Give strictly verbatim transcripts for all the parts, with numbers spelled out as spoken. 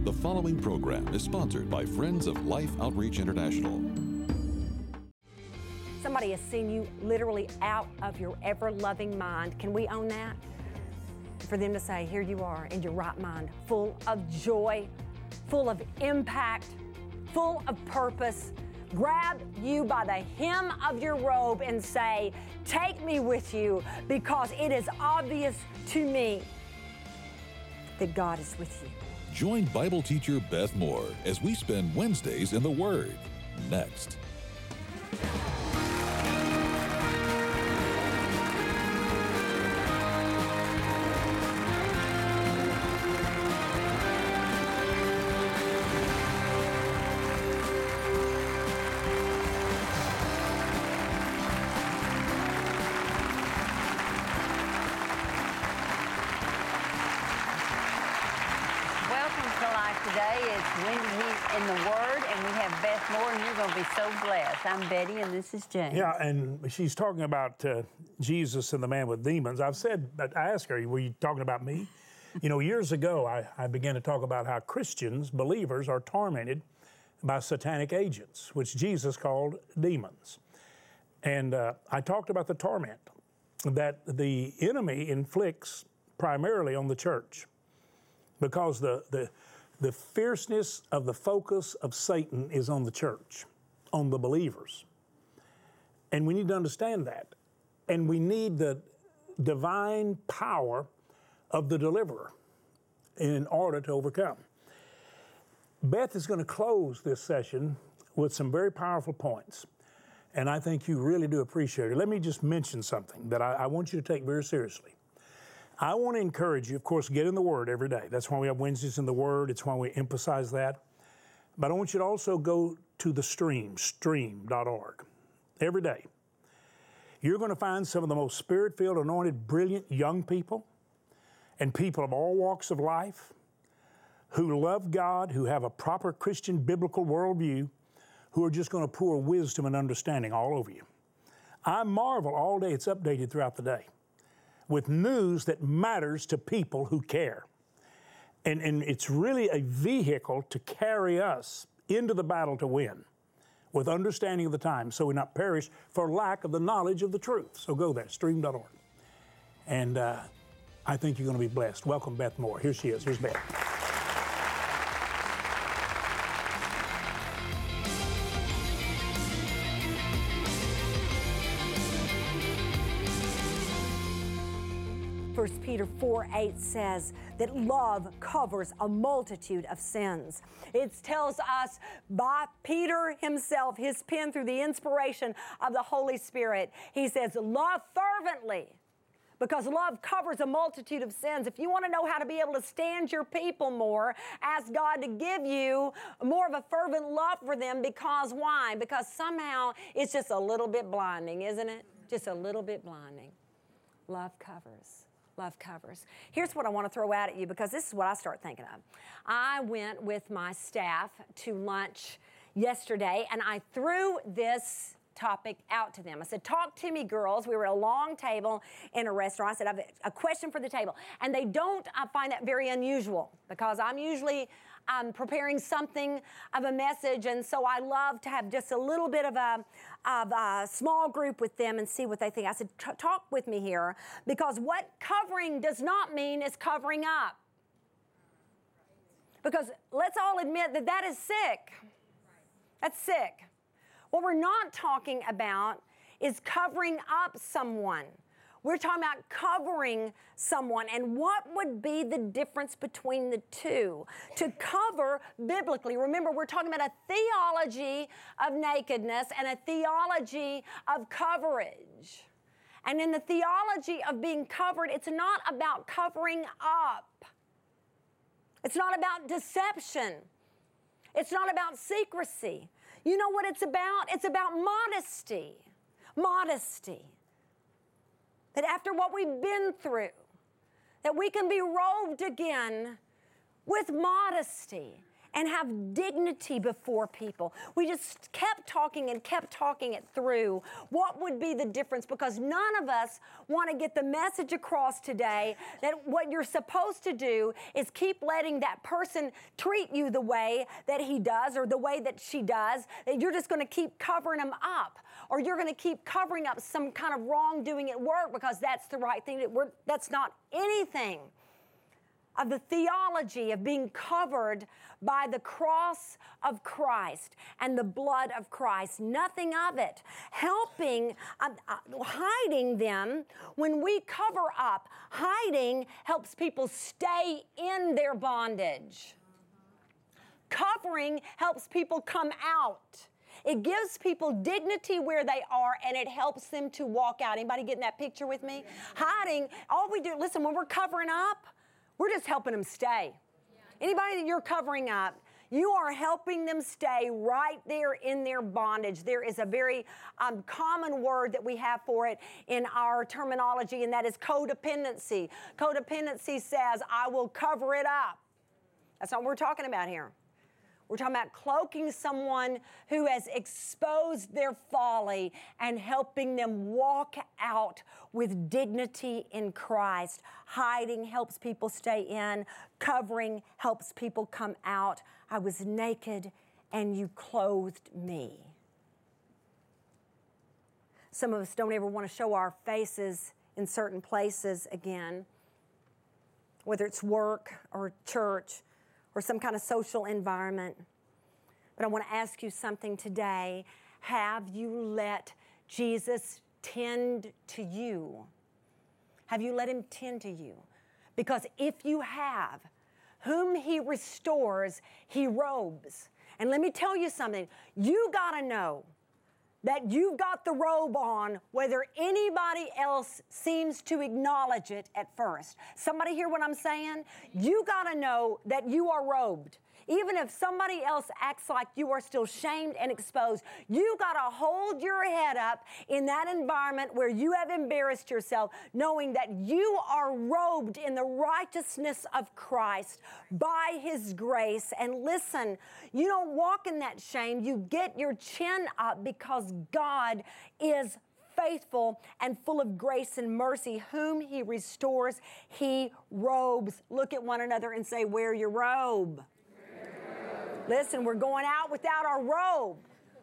The following program is sponsored by Friends of Life Outreach International. Somebody has seen you literally out of your ever-loving mind. Can we own that? For them to say, here you are in your right mind, full of joy, full of impact, full of purpose, grab you by the hem of your robe and say, take me with you, because it is obvious to me that God is with you. Join Bible teacher Beth Moore as we spend Wednesdays in the Word. Next. Today it's Wednesday in the Word, and we have Beth Moore, and you're going to be so blessed. I'm Betty, and this is Jane. Yeah, and she's talking about uh, Jesus and the man with demons. I've said, I asked her, were you talking about me? You know, years ago, I, I began to talk about how Christians, believers, are tormented by satanic agents, which Jesus called demons. And uh, I talked about the torment that the enemy inflicts primarily on the church, because the the The fierceness of the focus of Satan is on the church, on the believers. And we need to understand that. And we need the divine power of the deliverer in order to overcome. Beth is going to close this session with some very powerful points. And I think you really do appreciate it. Let me just mention something that I, I want you to take very seriously. I want to encourage you, of course, get in the Word every day. That's why we have Wednesdays in the Word. It's why we emphasize that. But I want you to also go to the stream, stream dot org, every day. You're going to find some of the most Spirit-filled, anointed, brilliant young people and people of all walks of life who love God, who have a proper Christian biblical worldview, who are just going to pour wisdom and understanding all over you. I marvel all day. It's updated throughout the day with news that matters to people who care. And, and it's really a vehicle to carry us into the battle to win with understanding of the times, so we not perish for lack of the knowledge of the truth. So go there, stream dot org. And uh, I think you're going to be blessed. Welcome, Beth Moore. Here she is. Here's Beth. First Peter four eight says that love covers a multitude of sins. It tells us by Peter himself, his pen through the inspiration of the Holy Spirit. He says, love fervently, because love covers a multitude of sins. If you want to know how to be able to stand your people more, ask God to give you more of a fervent love for them. Because why? Because somehow it's just a little bit blinding, isn't it? Just a little bit blinding. Love covers. Love covers. Here's what I want to throw out at you, because this is what I start thinking of. I went with my staff to lunch yesterday, and I threw this topic out to them. I said, talk to me, girls. We were at a long table in a restaurant. I said, I have a question for the table. And they don't I find that very unusual, because I'm usually um, preparing something of a message, and so I love to have just a little bit of a of a small group with them and see what they think. I said, talk with me here, because what covering does not mean is covering up. Because let's all admit that that is sick. That's sick. What we're not talking about is covering up someone. We're talking about covering someone, and what would be the difference between the two? To cover biblically, remember, we're talking about a theology of nakedness and a theology of coverage. And in the theology of being covered, it's not about covering up. It's not about deception. It's not about secrecy. You know what it's about? It's about modesty. Modesty. That after what we've been through, that we can be robed again with modesty and have dignity before people. We just kept talking and kept talking it through. What would be the difference? Because none of us want to get the message across today that what you're supposed to do is keep letting that person treat you the way that he does or the way that she does, that you're just going to keep covering them up, or you're going to keep covering up some kind of wrongdoing at work because that's the right thing. We're, that's not anything of the theology of being covered by the cross of Christ and the blood of Christ. Nothing of it. Helping, uh, uh, hiding them when we cover up. Hiding helps people stay in their bondage. Covering helps people come out. It gives people dignity where they are, and it helps them to walk out. Anybody getting that picture with me? Hiding, all we do, listen, when we're covering up, we're just helping them stay. Anybody that you're covering up, you are helping them stay right there in their bondage. There is a very um, common word that we have for it in our terminology, and that is codependency. Codependency says, I will cover it up. That's not what we're talking about here. We're talking about cloaking someone who has exposed their folly and helping them walk out with dignity in Christ. Hiding helps people stay in. Covering helps people come out. I was naked and you clothed me. Some of us don't ever want to show our faces in certain places again, whether it's work or church or some kind of social environment. But I want to ask you something today. Have you let Jesus tend to you? Have you let him tend to you? Because if you have, whom he restores, he robes. And let me tell you something. You got to know that you've got the robe on whether anybody else seems to acknowledge it at first. Somebody hear what I'm saying? You got to know that you are robed. Even if somebody else acts like you are still shamed and exposed, you got to hold your head up in that environment where you have embarrassed yourself, knowing that you are robed in the righteousness of Christ by his grace. And listen, you don't walk in that shame. You get your chin up because God is faithful and full of grace and mercy. Whom he restores, he robes. Look at one another and say, wear your robe. Listen, we're going out without our robe.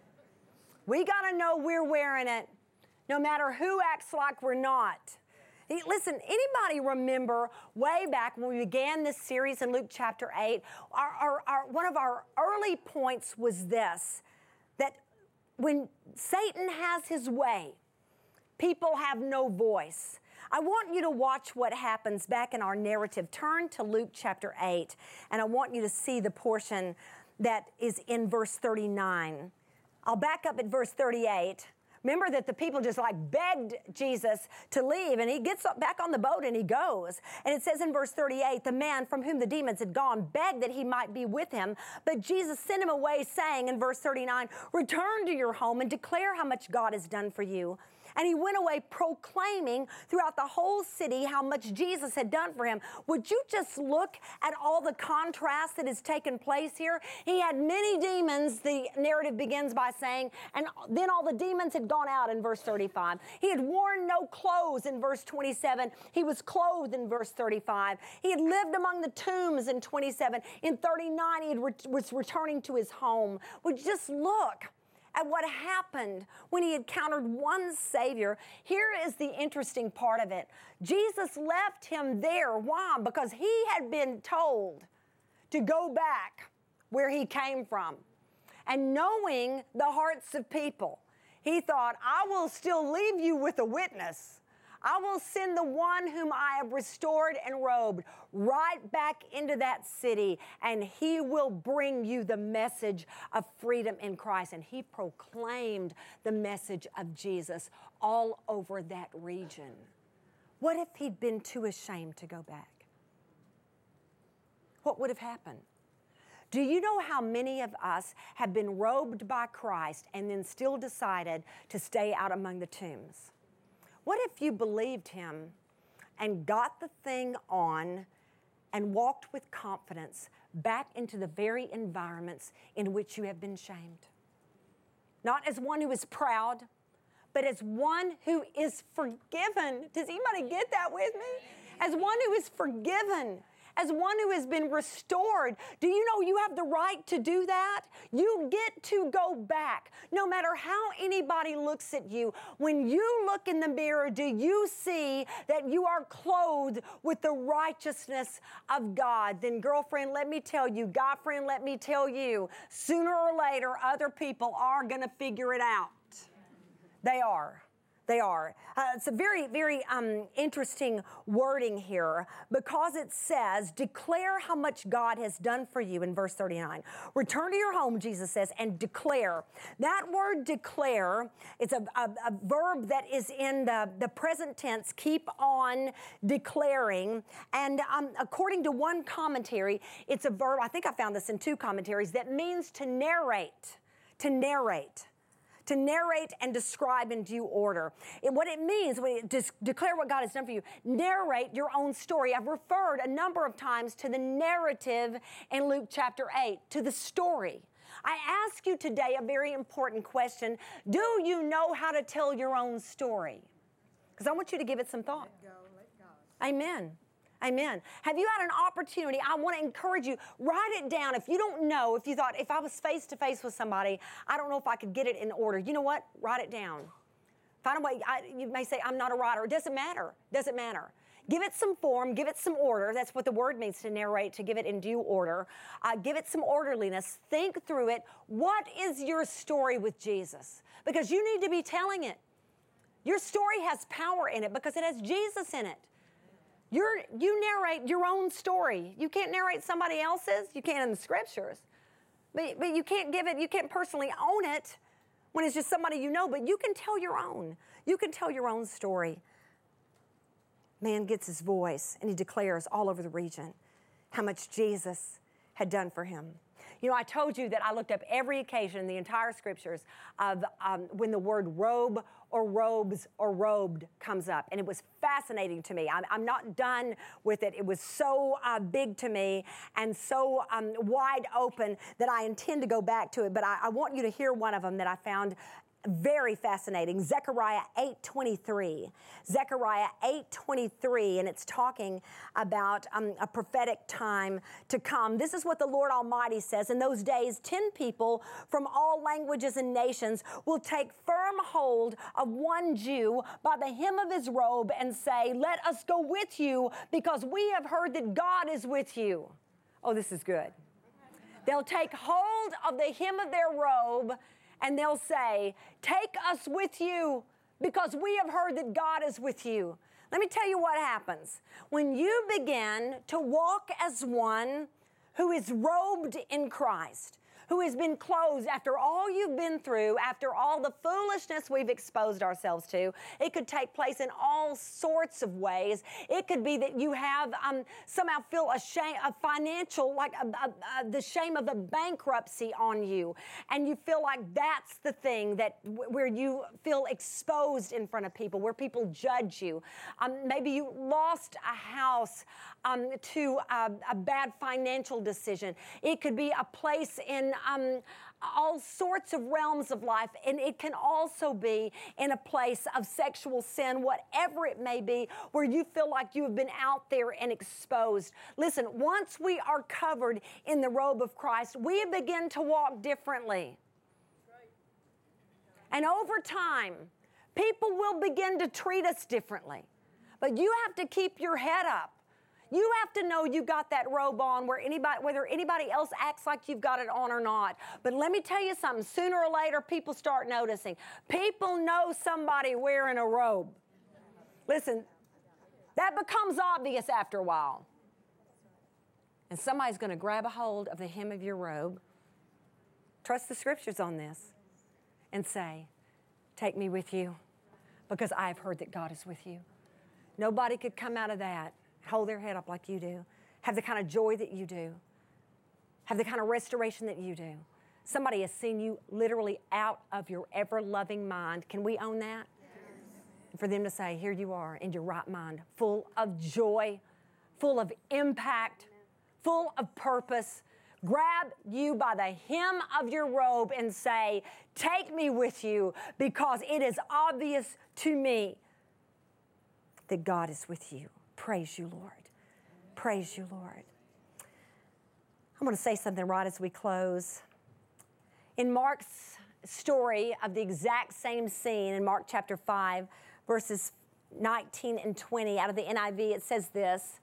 We got to know we're wearing it, no matter who acts like we're not. Listen, anybody remember way back when we began this series in Luke chapter eight, our, our, our, one of our early points was this, that when Satan has his way, people have no voice. I want you to watch what happens back in our narrative. Turn to Luke chapter eight, and I want you to see the portion that is in verse thirty-nine. I'll back up at verse thirty-eight. Remember that the people just like begged Jesus to leave, and he gets up back on the boat and he goes. And it says in verse thirty-eight, the man from whom the demons had gone begged that he might be with him, but Jesus sent him away, saying in verse thirty-nine, return to your home and declare how much God has done for you. And he went away proclaiming throughout the whole city how much Jesus had done for him. Would you just look at all the contrast that has taken place here? He had many demons, the narrative begins by saying, and then all the demons had gone out in verse thirty-five. He had worn no clothes in verse twenty-seven. He was clothed in verse thirty-five. He had lived among the tombs in twenty-seven. In thirty-nine, he had re- was returning to his home. Would you just look at what happened when he encountered one Savior. Here is the interesting part of it. Jesus left him there. Why? Because he had been told to go back where he came from. And knowing the hearts of people, he thought, I will still leave you with a witness. I will send the one whom I have restored and robed right back into that city, and he will bring you the message of freedom in Christ. And he proclaimed the message of Jesus all over that region. What if he'd been too ashamed to go back? What would have happened? Do you know how many of us have been robed by Christ and then still decided to stay out among the tombs? What if you believed him and got the thing on and walked with confidence back into the very environments in which you have been shamed. Not as one who is proud, but as one who is forgiven. Does anybody get that with me? As one who is forgiven. As one who has been restored. Do you know you have the right to do that? You get to go back. No matter how anybody looks at you, when you look in the mirror, do you see that you are clothed with the righteousness of God? Then girlfriend, let me tell you, guy friend, let me tell you, sooner or later, other people are going to figure it out. They are. They are. Uh, it's a very, very um, interesting wording here because it says, declare how much God has done for you in verse thirty-nine. Return to your home, Jesus says, and declare. That word declare, it's a, a, a verb that is in the, the present tense, keep on declaring. And um, according to one commentary, it's a verb, I think I found this in two commentaries, that means to narrate, to narrate. To narrate and describe in due order. And what it means when you just declare what God has done for you, narrate your own story. I've referred a number of times to the narrative in Luke chapter eight, to the story. I ask you today a very important question. Do you know how to tell your own story? Because I want you to give it some thought. Let go, let God. Amen. Amen. Have you had an opportunity? I want to encourage you, write it down. If you don't know, if you thought, if I was face to face with somebody, I don't know if I could get it in order. You know what? Write it down. Find a way. I, you may say, I'm not a writer. It doesn't matter. It doesn't matter. Give it some form. Give it some order. That's what the word means, to narrate, to give it in due order. Uh, give it some orderliness. Think through it. What is your story with Jesus? Because you need to be telling it. Your story has power in it because it has Jesus in it. You're, you narrate your own story. You can't narrate somebody else's. You can in the scriptures. But, but you can't give it, you can't personally own it when it's just somebody you know, but you can tell your own. You can tell your own story. Man gets his voice and he declares all over the region how much Jesus had done for him. You know, I told you that I looked up every occasion in the entire scriptures of um, when the word robe or robes or robed comes up. And it was fascinating to me. I'm, I'm not done with it. It was so uh, big to me and so um, wide open that I intend to go back to it. But I, I want you to hear one of them that I found very fascinating. Zechariah eight twenty-three. Zechariah eight twenty-three, and it's talking about um, a prophetic time to come. This is what the Lord Almighty says. In those days, ten people from all languages and nations will take firm hold of one Jew by the hem of his robe and say, let us go with you because we have heard that God is with you. Oh, this is good. They'll take hold of the hem of their robe and they'll say, take us with you because we have heard that God is with you. Let me tell you what happens. When you begin to walk as one who is robed in Christ, who has been clothed after all you've been through, after all the foolishness we've exposed ourselves to. It could take place in all sorts of ways. It could be that you have um, somehow feel a shame, a financial, like a, a, a, the shame of a bankruptcy on you. And you feel like that's the thing that where you feel exposed in front of people, where people judge you. Um, maybe you lost a house um, to a, a bad financial decision. It could be a place in Um, all sorts of realms of life, and it can also be in a place of sexual sin, whatever it may be, where you feel like you have been out there and exposed. Listen, once we are covered in the robe of Christ, we begin to walk differently. And over time, people will begin to treat us differently. But you have to keep your head up. You have to know you got that robe on where anybody, whether anybody else acts like you've got it on or not. But let me tell you something, sooner or later, people start noticing. People know somebody wearing a robe. Listen, that becomes obvious after a while. And somebody's going to grab a hold of the hem of your robe, trust the scriptures on this, and say, take me with you, because I've heard that God is with you. Nobody could come out of that, hold their head up like you do, have the kind of joy that you do, have the kind of restoration that you do. Somebody has seen you literally out of your ever-loving mind. Can we own that? Yes. For them to say, here you are in your right mind, full of joy, full of impact, full of purpose, grab you by the hem of your robe and say, take me with you, because it is obvious to me that God is with you. Praise you, Lord. Praise you, Lord. I'm going to say something right as we close. In Mark's story of the exact same scene in Mark chapter five, verses nineteen and twenty out of the N I V, it says this.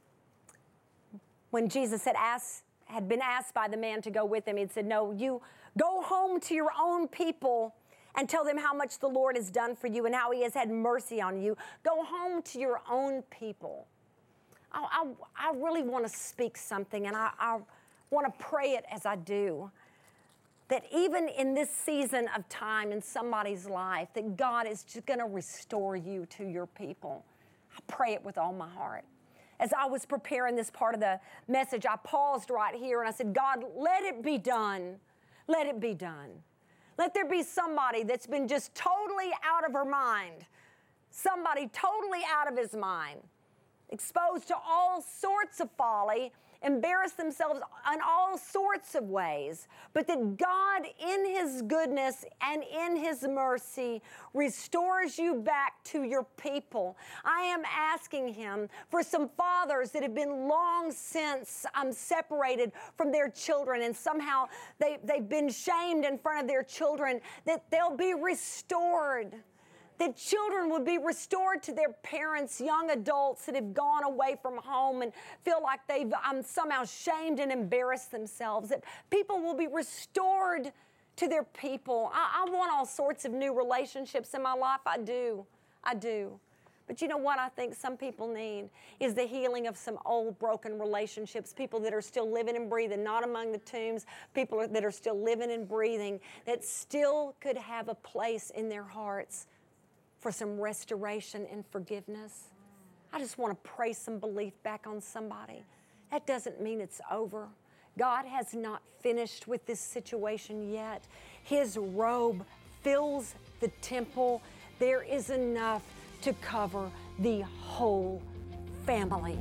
When Jesus had asked, had been asked by the man to go with him, he said, no, you go home to your own people and tell them how much the Lord has done for you and how he has had mercy on you. Go home to your own people. I, I, I really want to speak something, and I, I want to pray it as I do. That even in this season of time in somebody's life, that God is just going to restore you to your people. I pray it with all my heart. As I was preparing this part of the message, I paused right here and I said, God, let it be done. Let it be done. Let there be somebody that's been just totally out of her mind, somebody totally out of his mind, exposed to all sorts of folly, embarrass themselves in all sorts of ways, but that God, in his goodness and in his mercy, restores you back to your people. I am asking him for some fathers that have been long since um, separated from their children, and somehow they, they've been shamed in front of their children, that they'll be restored. That children would be restored to their parents, young adults that have gone away from home and feel like they've um, somehow shamed and embarrassed themselves. That people will be restored to their people. I, I want all sorts of new relationships in my life. I do. I do. But you know what I think some people need is the healing of some old broken relationships, people that are still living and breathing, not among the tombs, people that are still living and breathing, that still could have a place in their hearts for some restoration and forgiveness. I just want to pray some belief back on somebody. That doesn't mean it's over. God has not finished with this situation yet. His robe fills the temple. There is enough to cover the whole family.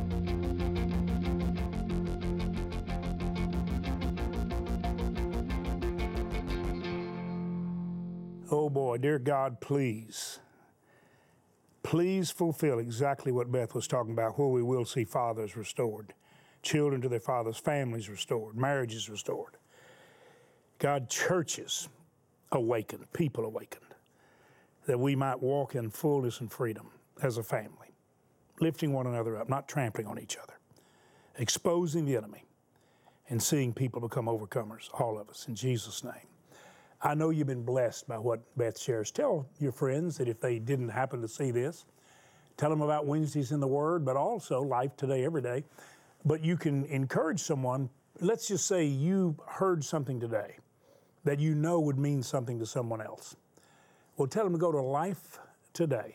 Oh boy, dear God, please, please fulfill exactly what Beth was talking about, where we will see fathers restored, children to their fathers, families restored, marriages restored. God, churches awakened, people awakened, that we might walk in fullness and freedom as a family, lifting one another up, not trampling on each other, exposing the enemy, and seeing people become overcomers, all of us, in Jesus' name. I know you've been blessed by what Beth shares. Tell your friends that if they didn't happen to see this, tell them about Wednesdays in the Word, but also Life Today, every day. But you can encourage someone. Let's just say you heard something today that you know would mean something to someone else. Well, tell them to go to Life Today.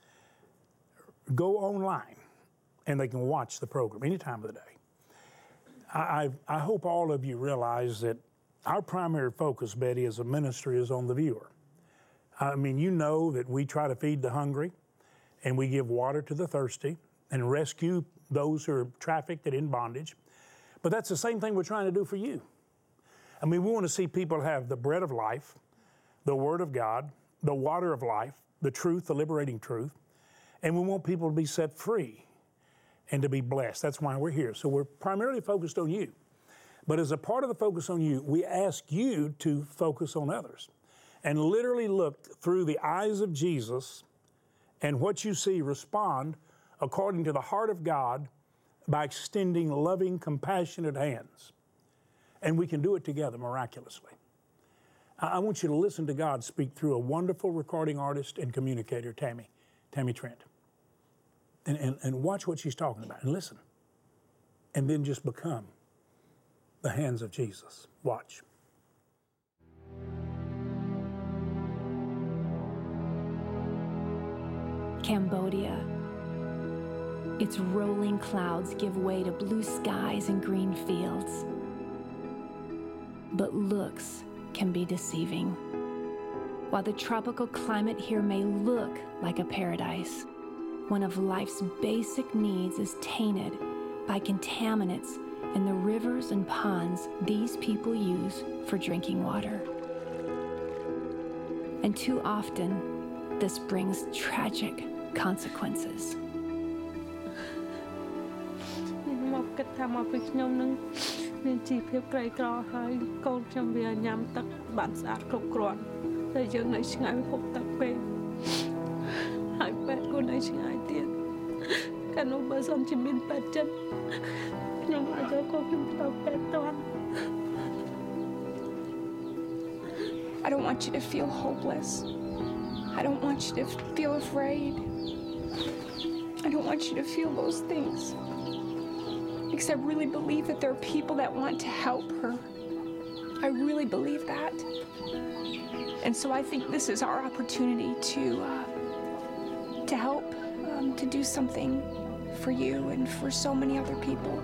Go online, and they can watch the program any time of the day. I, I, I hope all of you realize that our primary focus, Betty, as a ministry is on the viewer. I mean, you know that we try to feed the hungry, and we give water to the thirsty, and rescue those who are trafficked and in bondage. But that's the same thing we're trying to do for you. I mean, we want to see people have the bread of life, the Word of God, the water of life, the truth, the liberating truth, and we want people to be set free and to be blessed. That's why we're here. So we're primarily focused on you. But as a part of the focus on you, we ask you to focus on others and literally look through the eyes of Jesus, and what you see, respond according to the heart of God by extending loving, compassionate hands. And we can do it together miraculously. I want you to listen to God speak through a wonderful recording artist and communicator, Tammy, Tammy Trent. And, and, and watch what she's talking about and listen. And then just become the hands of Jesus. Watch. Cambodia. Its rolling clouds give way to blue skies and green fields. But looks can be deceiving. While the tropical climate here may look like a paradise, one of life's basic needs is tainted by contaminants and the rivers and ponds these people use for drinking water. And too often, this brings tragic consequences. មកគិតថាមកពីខ្ញុំនឹងមានជីវភាពក្រីក្រហើយកូនខ្ញុំវាញ៉ាំទឹកបានស្អាតគ្រប់គ្រាន់តែយើងនៅឆ្ងាយពីភពទឹកពេកហើយពេទ្យក៏នៅឆ្ងាយទៀតកាលនោះបើសិនជាមានពេទ្យចិត្តខ្ញុំអាចយកកូនខ្ញុំទៅពេទ្យតាន់ I don't want you to feel hopeless. I don't want you to feel afraid. I don't want you to feel those things. Because I really believe that there are people that want to help her. I really believe that. And so I think this is our opportunity to, uh, to help, um, to do something for you and for so many other people.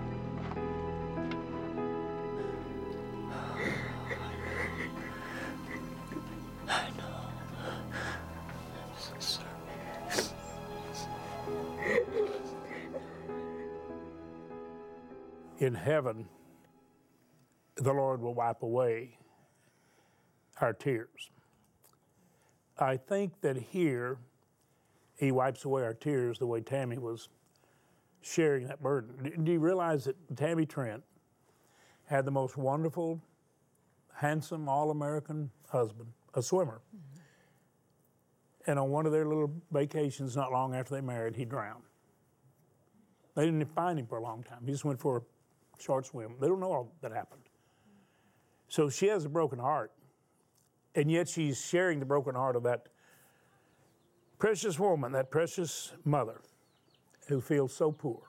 In heaven, the Lord will wipe away our tears. I think that here, He wipes away our tears the way Tammy was sharing that burden. Do you realize that Tammy Trent had the most wonderful, handsome, all-American husband, a swimmer. Mm-hmm. And on one of their little vacations, not long after they married, he drowned. They didn't find him for a long time. He just went for a short swim. They don't know all that happened. So she has a broken heart, and yet she's sharing the broken heart of that precious woman, that precious mother who feels so poor.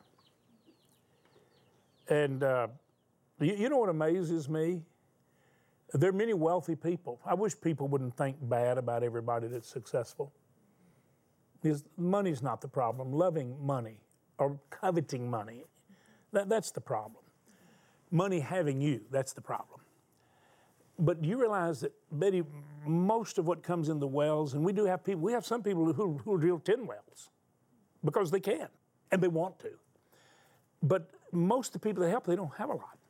And uh, you, you know what amazes me? There are many wealthy people. I wish people wouldn't think bad about everybody that's successful. Because money's not the problem. Loving money or coveting money, that, that's the problem. Money having you, that's the problem. But you realize that, Betty, most of what comes in the wells, and we do have people, we have some people who, who drill ten wells because they can and they want to. But most of the people they help, they don't have a lot.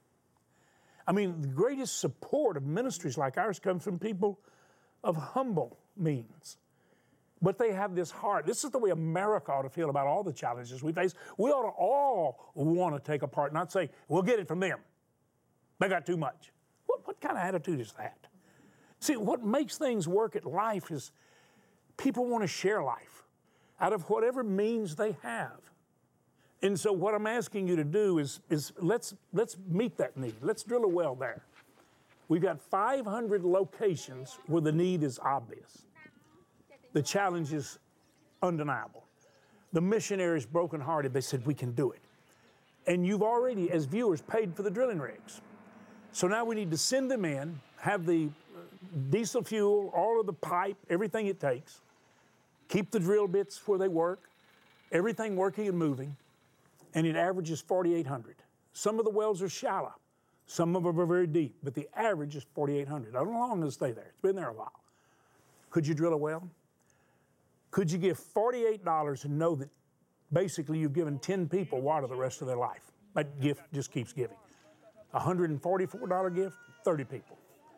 I mean, the greatest support of ministries like ours comes from people of humble means. But they have this heart. This is the way America ought to feel about all the challenges we face. We ought to all want to take a part, not say, we'll get it from them. They got too much. What, what kind of attitude is that? See, what makes things work at life is people want to share life out of whatever means they have. And so what I'm asking you to do is, is let's, let's meet that need. Let's drill a well there. We've got five hundred locations where the need is obvious. The challenge is undeniable. The missionaries brokenhearted, they said, we can do it. And you've already, as viewers, paid for the drilling rigs. So now we need to send them in, have the diesel fuel, all of the pipe, everything it takes, keep the drill bits where they work, everything working and moving, and it averages forty-eight hundred. Some of the wells are shallow. Some of them are very deep, but the average is forty-eight hundred. I don't know how long it'll stay there. It's been there a while. Could you drill a well? Could you give forty-eight dollars and know that basically you've given ten people water the rest of their life? That gift just keeps giving. A one hundred forty-four dollars gift, thirty people.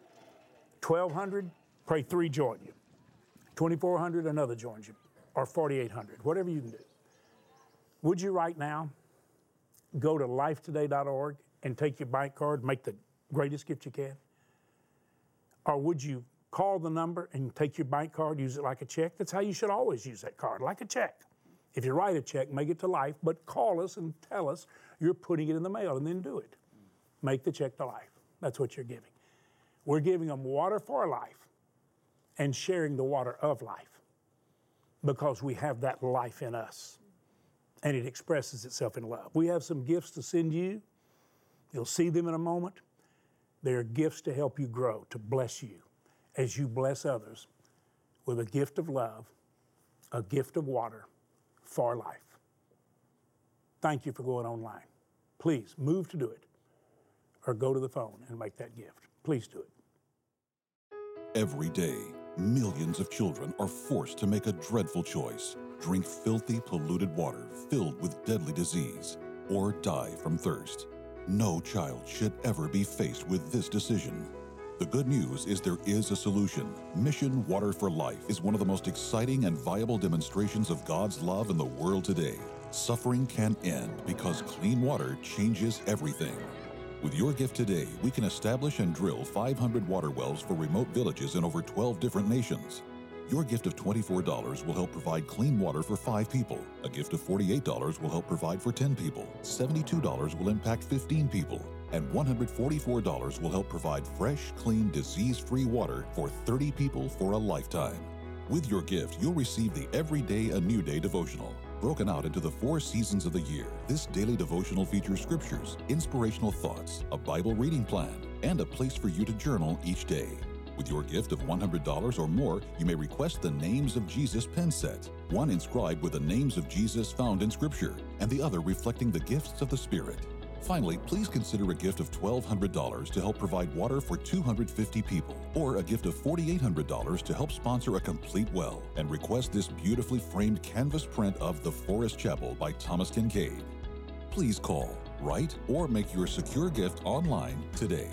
twelve hundred dollars, pray three join you. twenty-four hundred dollars, another joins you. Or forty-eight hundred dollars, whatever you can do. Would you right now go to life today dot org and take your bank card, make the greatest gift you can? Or would you call the number and take your bank card, use it like a check? That's how you should always use that card, like a check. If you write a check, make it to Life, but call us and tell us you're putting it in the mail, and then do it. Make the check to Life. That's what you're giving. We're giving them water for life and sharing the water of life because we have that life in us, and it expresses itself in love. We have some gifts to send you. You'll see them in a moment. They are gifts to help you grow, to bless you as you bless others with a gift of love, a gift of water for life. Thank you for going online. Please move to do it or go to the phone and make that gift. Please do it. Every day, millions of children are forced to make a dreadful choice: drink filthy, polluted water filled with deadly disease or die from thirst. No child should ever be faced with this decision. The good news is there is a solution. Mission Water for Life is one of the most exciting and viable demonstrations of God's love in the world today. Suffering can end because clean water changes everything. With your gift today, we can establish and drill five hundred water wells for remote villages in over twelve different nations. Your gift of twenty-four dollars will help provide clean water for five people. A gift of forty-eight dollars will help provide for ten people. seventy-two dollars will impact fifteen people. And one hundred forty-four dollars will help provide fresh, clean, disease-free water for thirty people for a lifetime. With your gift, you'll receive the Everyday a New Day devotional. Broken out into the four seasons of the year, this daily devotional features scriptures, inspirational thoughts, a Bible reading plan, and a place for you to journal each day. With your gift of one hundred dollars or more, you may request the Names of Jesus pen set, one inscribed with the names of Jesus found in Scripture, and the other reflecting the gifts of the Spirit. Finally, please consider a gift of twelve hundred dollars to help provide water for two hundred fifty people, or a gift of four thousand eight hundred dollars to help sponsor a complete well, and request this beautifully framed canvas print of The Forest Chapel by Thomas Kincaid. Please call, write, or make your secure gift online today.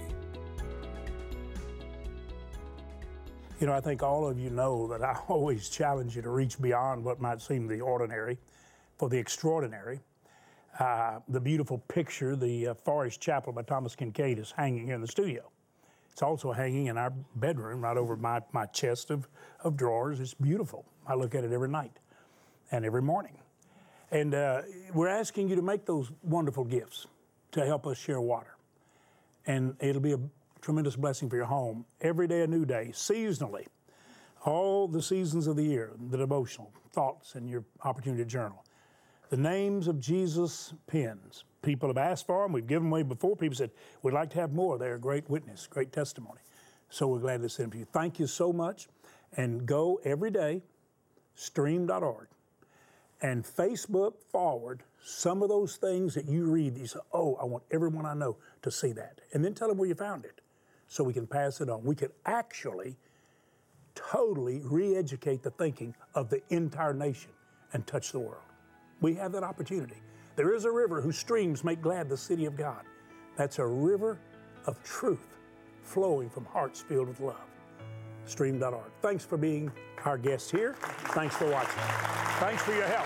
You know, I think all of you know that I always challenge you to reach beyond what might seem the ordinary for the extraordinary. Uh, the beautiful picture, the uh, Forest Chapel by Thomas Kincaid, is hanging here in the studio. It's also hanging in our bedroom right over my, my chest of, of drawers. It's beautiful. I look at it every night and every morning. And uh, we're asking you to make those wonderful gifts to help us share water. And it'll be a tremendous blessing for your home. Every day a new day, seasonally. All the seasons of the year, the devotional, thoughts, and your opportunity to journal. The Names of Jesus pens. People have asked for them. We've given them away before. People said, we'd like to have more. They're a great witness, great testimony. So we're glad to send them to you. Thank you so much. And go every day, stream dot org, and Facebook forward some of those things that you read. You say, oh, I want everyone I know to see that. And then tell them where you found it so we can pass it on. We could actually totally re-educate the thinking of the entire nation and touch the world. We have that opportunity. There is a river whose streams make glad the city of God. That's a river of truth flowing from hearts filled with love. stream dot org. Thanks for being our guest here. Thanks for watching. Thanks for your help.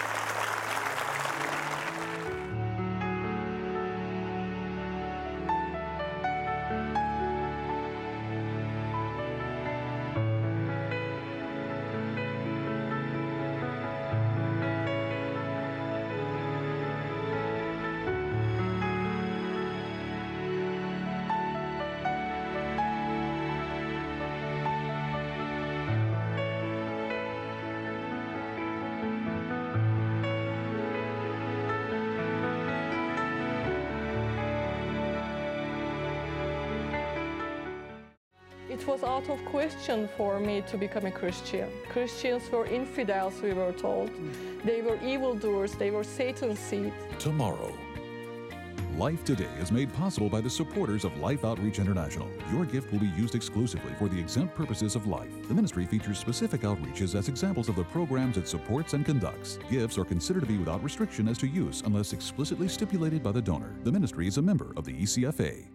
It was out of question for me to become a Christian. Christians were infidels, we were told. They were evildoers, they were Satan's seed. Tomorrow. Life Today is made possible by the supporters of Life Outreach International. Your gift will be used exclusively for the exempt purposes of life. The ministry features specific outreaches as examples of the programs it supports and conducts. Gifts are considered to be without restriction as to use unless explicitly stipulated by the donor. The ministry is a member of the E C F A.